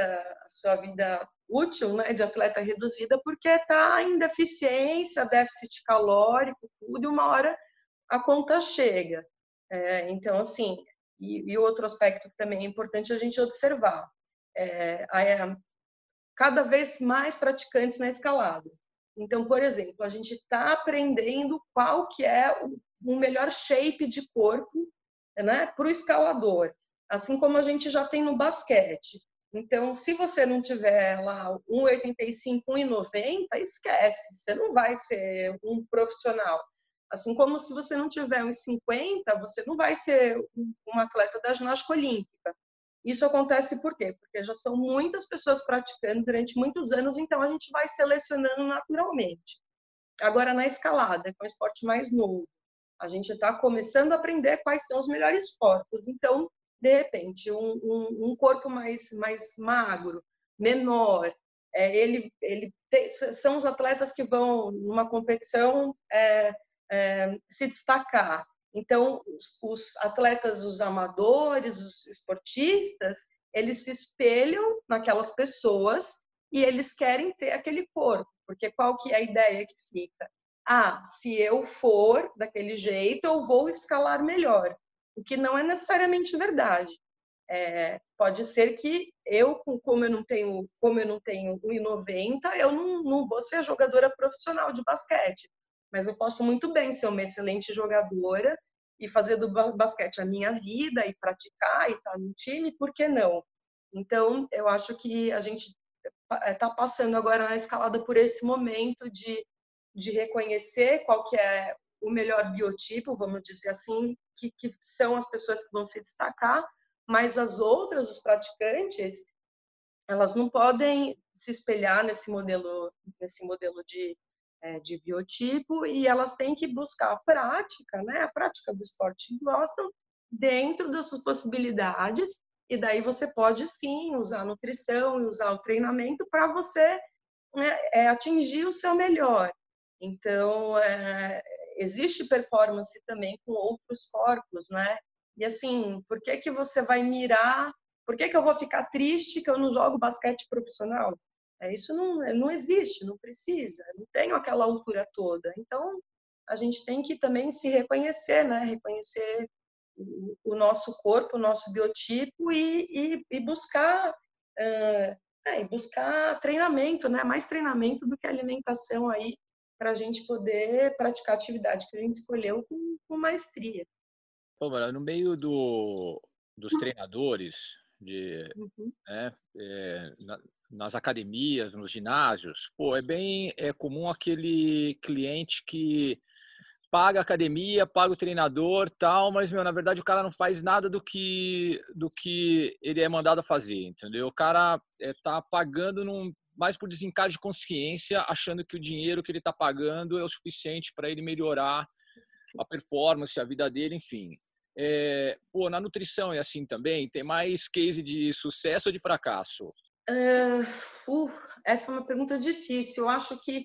vida útil, né, de atleta reduzida, porque está em deficiência, déficit calórico, tudo, e uma hora a conta chega. Então, assim, e outro aspecto que também é importante a gente observar, cada vez mais praticantes na escalada. Então, por exemplo, a gente está aprendendo qual que é o melhor shape de corpo, né, para o escalador, assim como a gente já tem no basquete. Então, se você não tiver lá 1,85, 1,90, esquece, você não vai ser um profissional. Assim como se você não tiver 1,50, você não vai ser um atleta da ginástica olímpica. Isso acontece por quê? Porque já são muitas pessoas praticando durante muitos anos, então a gente vai selecionando naturalmente. Agora, na escalada, que é um esporte mais novo, a gente está começando a aprender quais são os melhores corpos. Então, de repente, um corpo mais magro, menor, são os atletas que vão, numa competição, se destacar. Então, os atletas, os amadores, os esportistas, eles se espelham naquelas pessoas e eles querem ter aquele corpo, porque qual que é a ideia que fica? Se eu for daquele jeito, eu vou escalar melhor, o que não é necessariamente verdade. Pode ser que como eu não tenho 1,90, eu não vou ser jogadora profissional de basquete, mas eu posso muito bem ser uma excelente jogadora e fazer do basquete a minha vida e praticar e estar no time, por que não? Então, eu acho que a gente está passando agora na escalada por esse momento de reconhecer qual que é o melhor biotipo, vamos dizer assim, que são as pessoas que vão se destacar, mas as outras, os praticantes, elas não podem se espelhar nesse modelo de biotipo, e elas têm que buscar a prática, né? A prática do esporte que gostam, dentro das suas possibilidades, e daí você pode sim usar a nutrição e usar o treinamento para você, né, atingir o seu melhor. Então, existe performance também com outros corpos, né? E assim, por que você vai mirar? Por que eu vou ficar triste que eu não jogo basquete profissional? Isso não existe, não precisa, não tenho aquela altura toda. Então, a gente tem que também se reconhecer, né? Reconhecer o nosso corpo, o nosso biotipo e buscar buscar treinamento, né? Mais treinamento do que alimentação aí, para a gente poder praticar a atividade que a gente escolheu com maestria. Pô, mano, no meio dos treinadores, Uhum. né, nas academias, nos ginásios, pô, é comum aquele cliente que paga a academia, paga o treinador, tal, mas, meu, na verdade o cara não faz nada do que ele é mandado a fazer, entendeu? O cara tá pagando mais por desencargo de consciência, achando que o dinheiro que ele tá pagando é o suficiente para ele melhorar a performance, a vida dele, enfim. Na nutrição é assim também? Tem mais case de sucesso ou de fracasso? Essa é uma pergunta difícil. Eu acho que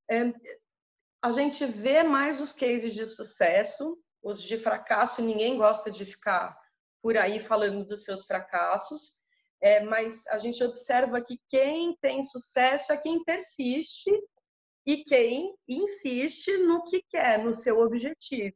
a gente vê mais os cases de sucesso, os de fracasso, ninguém gosta de ficar por aí falando dos seus fracassos, mas a gente observa que quem tem sucesso é quem persiste e quem insiste no que quer, no seu objetivo.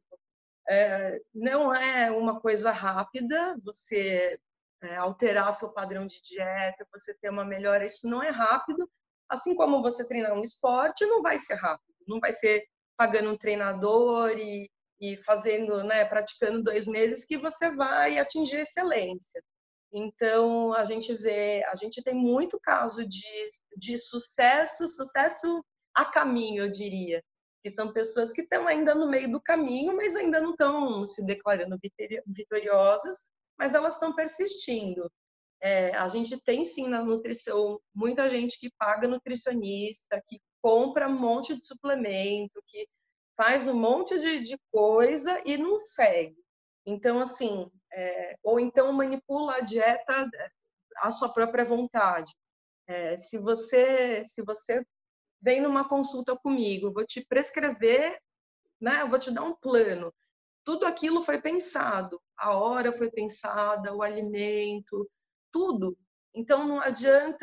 Não é uma coisa rápida, você alterar seu padrão de dieta, você ter uma melhora, isso não é rápido. Assim como você treinar um esporte, não vai ser rápido, não vai ser pagando um treinador e fazendo, né, praticando 2 meses que você vai atingir excelência. Então, a gente tem muito caso de sucesso a caminho, eu diria, que são pessoas que estão ainda no meio do caminho, mas ainda não estão se declarando vitoriosas, mas elas estão persistindo. A gente tem sim na nutrição muita gente que paga nutricionista, que compra um monte de suplemento, que faz um monte de coisa e não segue. Então, assim, ou então manipula a dieta à sua própria vontade. Se você vem numa consulta comigo, vou te prescrever, né? Eu vou te dar um plano. Tudo aquilo foi pensado, a hora foi pensada, o alimento, tudo. Então não adianta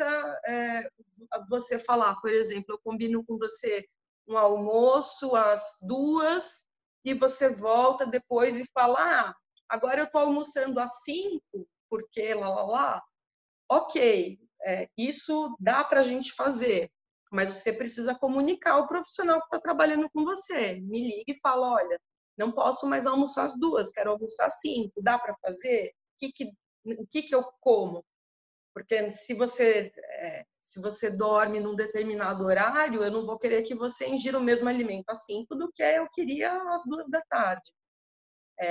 você falar, por exemplo, eu combino com você um almoço às 2 e você volta depois e fala, agora eu estou almoçando às 5, porque lá. Ok, isso dá para a gente fazer, mas você precisa comunicar ao profissional que está trabalhando com você. Me liga e fala, olha, não posso mais almoçar às 2, quero almoçar às 5, dá para fazer? O que eu como? Porque se você dorme num determinado horário, eu não vou querer que você ingira o mesmo alimento às 5 do que eu queria às 2 da tarde.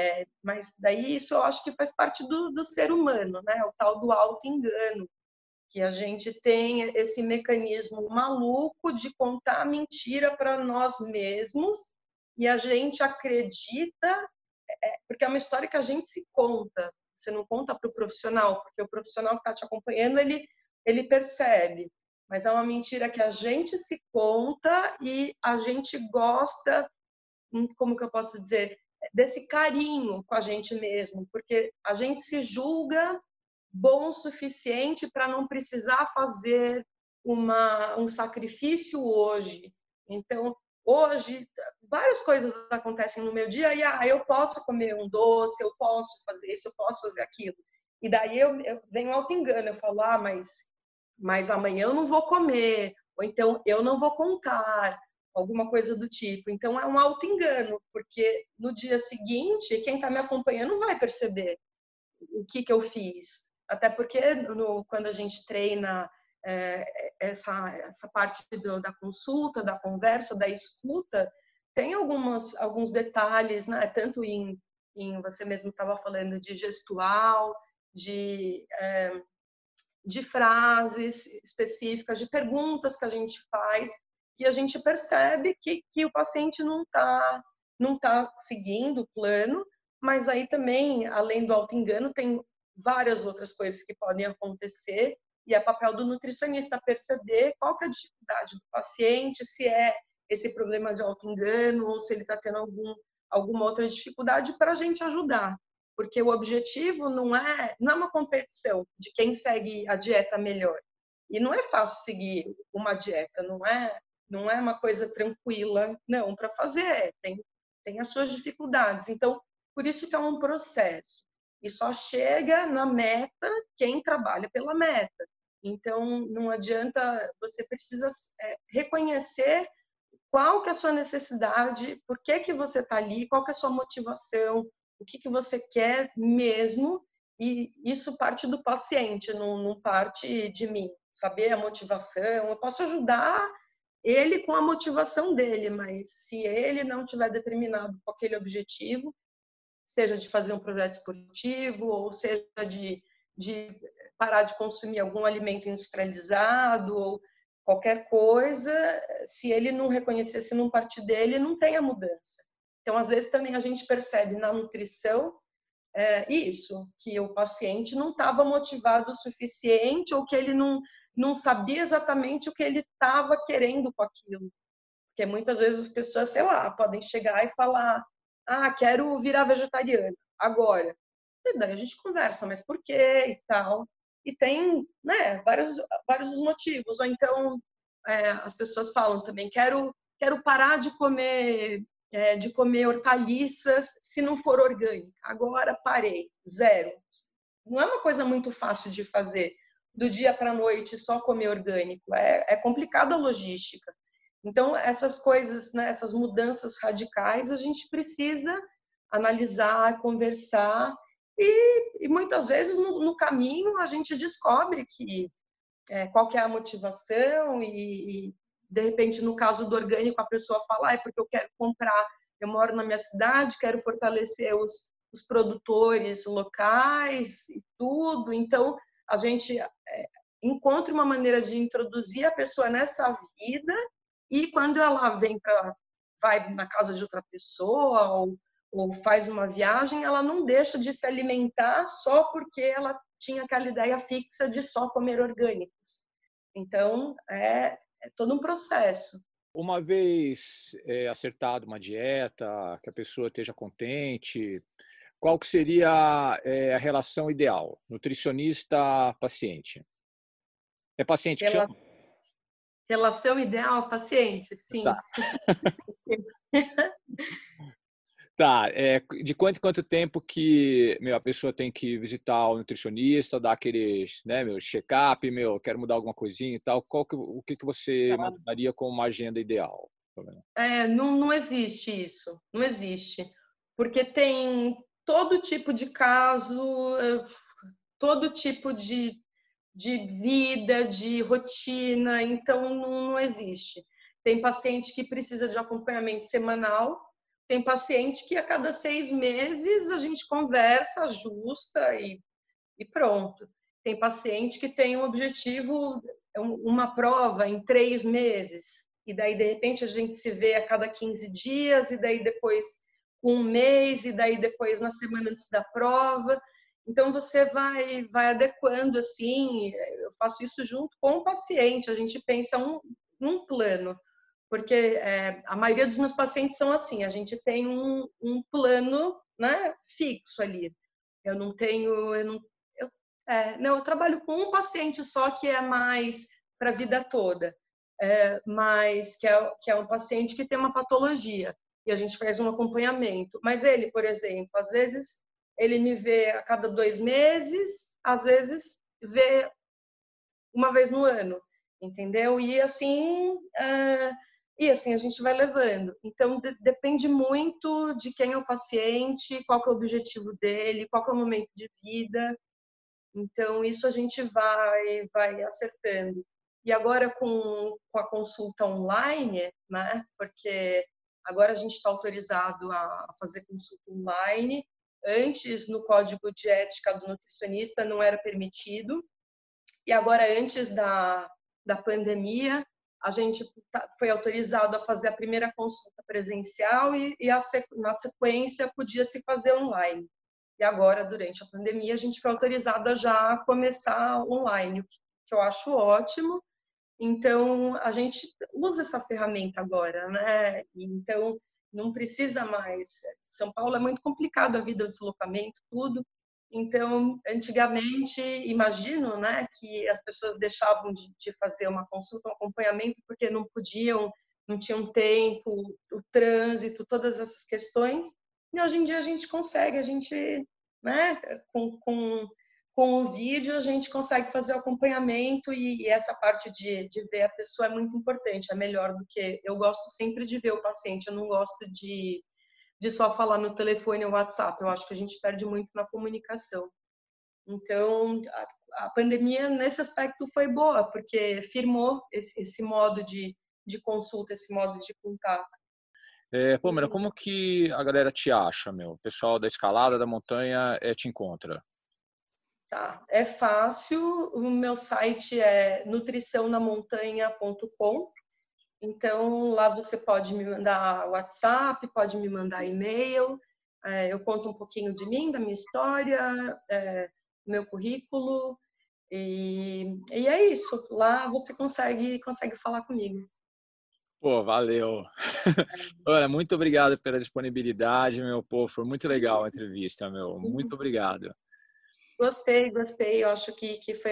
Mas daí isso eu acho que faz parte do ser humano, né? O tal do auto-engano, que a gente tem esse mecanismo maluco de contar mentira para nós mesmos e a gente acredita, porque é uma história que a gente se conta, você não conta para o profissional, porque o profissional que está te acompanhando, ele percebe, mas é uma mentira que a gente se conta e a gente gosta, como que eu posso dizer, desse carinho com a gente mesmo, porque a gente se julga bom o suficiente para não precisar fazer um sacrifício hoje. Então, hoje, várias coisas acontecem no meu dia e eu posso comer um doce, eu posso fazer isso, eu posso fazer aquilo. E daí eu venho auto-engano, eu falo, mas amanhã eu não vou comer, ou então eu não vou contar, alguma coisa do tipo. Então, é um auto-engano, porque no dia seguinte, quem está me acompanhando vai perceber o que eu fiz. Até porque quando a gente treina essa parte da consulta, da conversa, da escuta, tem alguns detalhes, né? Tanto você mesmo estava falando de gestual, de frases específicas, de perguntas que a gente faz, e a gente percebe que o paciente não tá seguindo o plano, mas aí também, além do auto-engano, tem várias outras coisas que podem acontecer, e é papel do nutricionista perceber qual que é a dificuldade do paciente, se é esse problema de auto-engano ou se ele está tendo alguma outra dificuldade para a gente ajudar. Porque o objetivo não é uma competição de quem segue a dieta melhor. E não é fácil seguir uma dieta, não é uma coisa tranquila, não, para fazer, tem as suas dificuldades. Então, por isso que é um processo. E só chega na meta quem trabalha pela meta. Então, não adianta, você precisa reconhecer qual que é a sua necessidade, por que você está ali, qual que é a sua motivação, o que você quer mesmo, e isso parte do paciente, não parte de mim. Saber a motivação, eu posso ajudar ele com a motivação dele, mas se ele não tiver determinado com aquele objetivo, seja de fazer um projeto esportivo, ou seja de parar de consumir algum alimento industrializado, ou qualquer coisa, se ele não reconhecer, se não partir dele, não tem a mudança. Então, às vezes, também a gente percebe na nutrição isso, que o paciente não estava motivado o suficiente ou que ele não sabia exatamente o que ele estava querendo com aquilo. Porque muitas vezes as pessoas, sei lá, podem chegar e falar: quero virar vegetariana agora. E daí a gente conversa, mas por quê e tal. E tem, né, vários motivos. Ou então as pessoas falam também: quero parar de comer hortaliças se não for orgânica. Agora parei, zero. Não é uma coisa muito fácil de fazer do dia para a noite só comer orgânico. É complicada a logística. Então, essas coisas, né, essas mudanças radicais, a gente precisa analisar, conversar e muitas vezes no caminho a gente descobre qual que é a motivação e de repente no caso do orgânico a pessoa fala é porque eu quero comprar, eu moro na minha cidade, quero fortalecer os produtores locais e tudo, então a gente encontra uma maneira de introduzir a pessoa nessa vida e quando ela vai na casa de outra pessoa ou faz uma viagem, ela não deixa de se alimentar só porque ela tinha aquela ideia fixa de só comer orgânicos. Então, é todo um processo. Uma vez acertado uma dieta, que a pessoa esteja contente, qual que seria a relação ideal? Nutricionista-paciente. É paciente que chama? Relação ideal, paciente, sim. Tá. Tá, de quanto em quanto tempo que a pessoa tem que visitar o nutricionista, dar aqueles, né, check-up, quero mudar alguma coisinha e tal, o que você imaginaria como uma agenda ideal? Não existe isso, não existe, porque tem todo tipo de caso, todo tipo de vida, de rotina, então não existe. Tem paciente que precisa de acompanhamento semanal, tem paciente que a cada 6 meses a gente conversa, ajusta e pronto. Tem paciente que tem um objetivo, uma prova em 3 meses, e daí, de repente, a gente se vê a cada 15 dias, e daí depois um mês, e daí depois na semana antes da prova. Então, você vai adequando, assim, eu faço isso junto com o paciente, a gente pensa num plano, porque a maioria dos meus pacientes são assim, a gente tem um plano, né, fixo ali. Eu não tenho, eu trabalho com um paciente só que é mais para a vida toda, mas que é um paciente que tem uma patologia e a gente faz um acompanhamento. Mas ele, por exemplo, às vezes ele me vê a cada 2 meses, às vezes vê uma vez no ano, entendeu? E assim a gente vai levando. Então depende muito de quem é o paciente, qual que é o objetivo dele, qual que é o momento de vida. Então, isso a gente vai acertando. E agora com a consulta online, né? Porque agora a gente está autorizado a fazer consulta online. Antes, no código de ética do nutricionista, não era permitido. E agora, antes da pandemia, a gente foi autorizado a fazer a primeira consulta presencial na sequência podia se fazer online. E agora, durante a pandemia, a gente foi autorizada já a começar online, o que eu acho ótimo. Então, a gente usa essa ferramenta agora, né? Então, não precisa mais. São Paulo é muito complicado a vida, o deslocamento, tudo. Então, antigamente, imagino, né, que as pessoas deixavam de fazer uma consulta, um acompanhamento, porque não podiam, não tinham tempo, o trânsito, todas essas questões. E hoje em dia a gente consegue, a gente, né, com o vídeo a gente consegue fazer o acompanhamento e essa parte de ver a pessoa é muito importante, é melhor do que... Eu gosto sempre de ver o paciente, eu não gosto de só falar no telefone ou WhatsApp, eu acho que a gente perde muito na comunicação. Então, a pandemia, nesse aspecto, foi boa, porque firmou esse modo de consulta, esse modo de contato. Pâmela, como que a galera te acha, meu? O pessoal da escalada, da montanha, te encontra? Tá, é fácil, o meu site é nutriçãonamontanha.com, então lá você pode me mandar WhatsApp, pode me mandar e-mail, eu conto um pouquinho de mim, da minha história, meu currículo, e é isso, lá você consegue falar comigo. Pô, valeu. Olha, muito obrigado pela disponibilidade, meu. Pô, foi muito legal a entrevista, meu. Muito obrigado. Gostei, eu acho que foi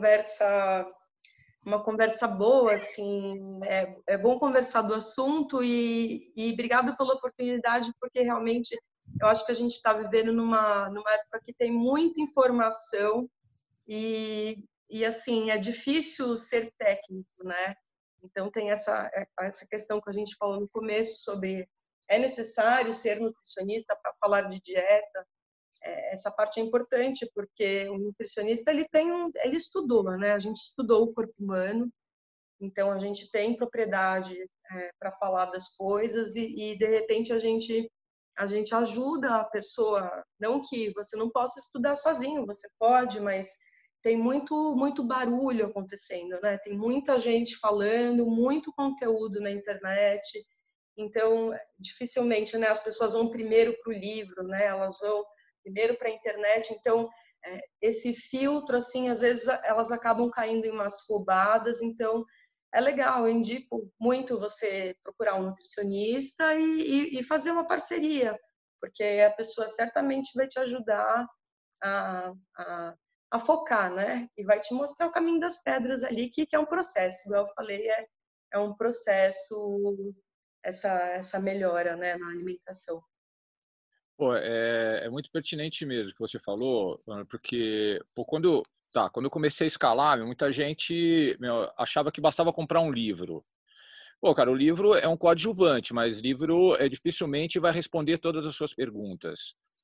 uma conversa boa, assim, é bom conversar do assunto e obrigado pela oportunidade, porque realmente eu acho que a gente está vivendo numa época que tem muita informação e assim, é difícil ser técnico, né? Então tem essa questão que a gente falou no começo sobre é necessário ser nutricionista para falar de dieta. Essa parte é importante porque o nutricionista ele estudou, né? A gente estudou o corpo humano, então a gente tem propriedade para falar das coisas e de repente a gente ajuda a pessoa, não que você não possa estudar sozinho, você pode, mas tem muito barulho acontecendo, né? Tem muita gente falando, muito conteúdo na internet. Então, dificilmente, né, as pessoas vão primeiro para o livro, né? Elas vão primeiro para a internet. Então, esse filtro, assim, às vezes elas acabam caindo em umas roubadas. Então, é legal, eu indico muito você procurar um nutricionista e fazer uma parceria, porque a pessoa certamente vai te ajudar a, a, a focar, né? E vai te mostrar o caminho das pedras ali, que é um processo, igual eu falei, é um processo essa melhora, né, na alimentação. Pô, é muito pertinente mesmo o que você falou, porque pô, quando eu comecei a escalar, muita gente achava que bastava comprar um livro. Pô, cara, o livro é um coadjuvante, mas livro dificilmente vai responder todas as suas perguntas.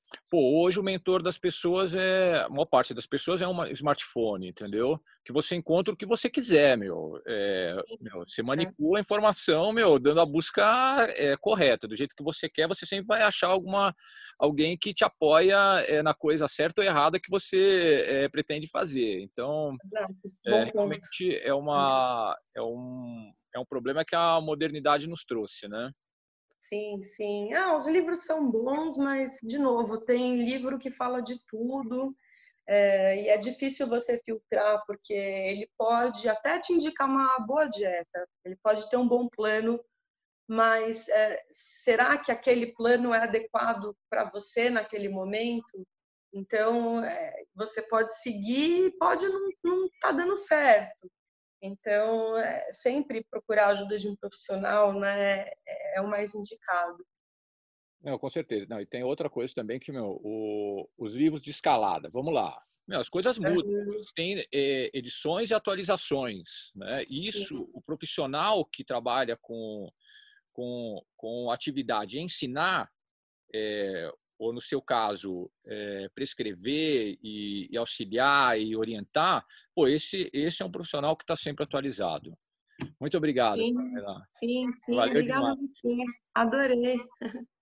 Pô, hoje o mentor das pessoas a maior parte das pessoas é um smartphone, entendeu? Que você encontra o que você quiser, meu. Você É, manipula a informação, meu, dando a busca correta, do jeito que você quer, você sempre vai achar alguém que te apoia na coisa certa ou errada que você pretende fazer. Então, exato. Bom ponto. realmente é um problema que a modernidade nos trouxe, né? Sim, sim. Ah, os livros são bons, mas, de novo, tem livro que fala de tudo, e é difícil você filtrar, porque ele pode até te indicar uma boa dieta, ele pode ter um bom plano, mas será que aquele plano é adequado para você naquele momento? Então, você pode seguir e pode não estar dando certo. Então, sempre procurar a ajuda de um profissional, né, é o mais indicado. Não, com certeza. Não, e tem outra coisa também que, os livros de escalada, vamos lá. Meu, as coisas mudam. Uhum. Tem edições e atualizações, né? Isso, o profissional que trabalha com atividade e ensinar, ou no seu caso, prescrever e auxiliar e orientar, pô, esse é um profissional que está sempre atualizado. Muito obrigado, Sim, Pamela. sim, sim. Valeu Obrigada demais. a você. Adorei.